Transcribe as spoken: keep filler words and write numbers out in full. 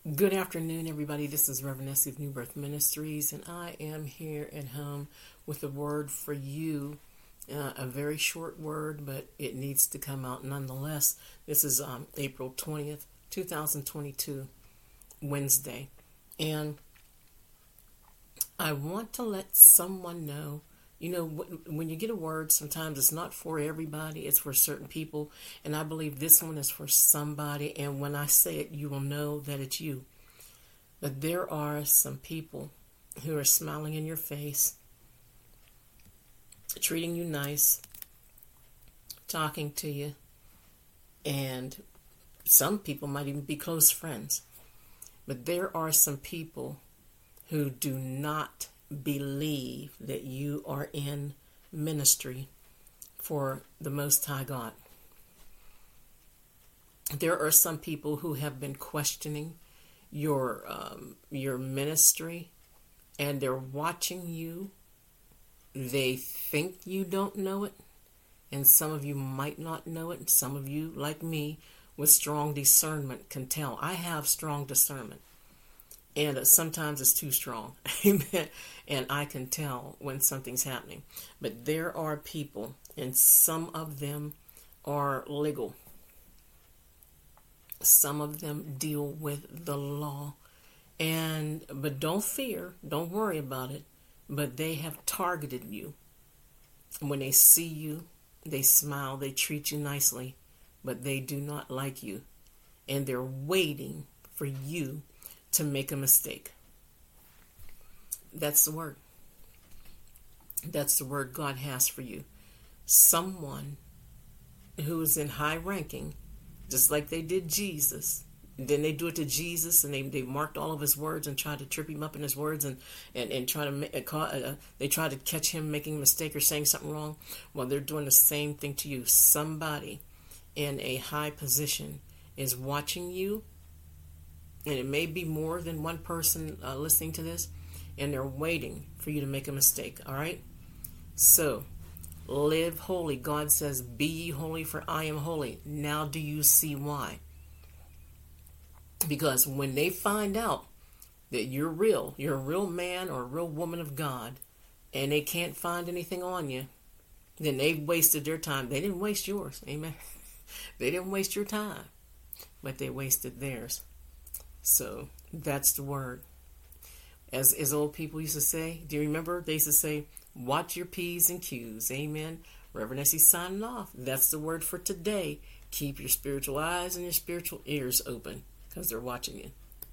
Good afternoon, everybody. This is Reverend Essie of New Birth Ministries, and I am here at home with a word for you. Uh, a very short word, but it needs to come out nonetheless. This is um, April twentieth, twenty twenty-two, Wednesday. And I want to let someone know, you know, when you get a word, sometimes it's not for everybody, it's for certain people. And I believe this one is for somebody. And when I say it, you will know that it's you. But there are some people who are smiling in your face, treating you nice, talking to you, and some people might even be close friends. But there are some people who do not believe that you are in ministry for the Most High God. There are some people who have been questioning your um, your ministry, and they're watching you. They think you don't know it, and some of you might not know it. Some of you, like me, with strong discernment can tell. I have strong discernment, and uh, sometimes it's too strong. Amen. And I can tell when something's happening. But there are people, and some of them are legal. Some of them deal with the law. And but don't fear, don't worry about it. But they have targeted you. When they see you, they smile, they treat you nicely, but they do not like you. And they're waiting for you to make a mistake. That's the word. That's the word God has for you. Someone who is in high ranking, just like they did Jesus. Then they do it to Jesus, and they, they marked all of his words and tried to trip him up in his words, and, and, and try to uh, they try to catch him making a mistake or saying something wrong. Well, they're doing the same thing to you. Somebody in a high position is watching you, and it may be more than one person uh, listening to this, and they're waiting for you to make a mistake. All right? So, live holy. God says, be ye holy, for I am holy. Now do you see why? Because when they find out that you're real, you're a real man or a real woman of God, and they can't find anything on you, then they've wasted their time. They didn't waste yours. Amen. They didn't waste your time, but they wasted theirs. So that's the word. As, as old people used to say, do you remember? They used to say, watch your P's and Q's. Amen. Reverend Essie signing off. That's the word for today. Keep your spiritual eyes and your spiritual ears open, because they're watching you.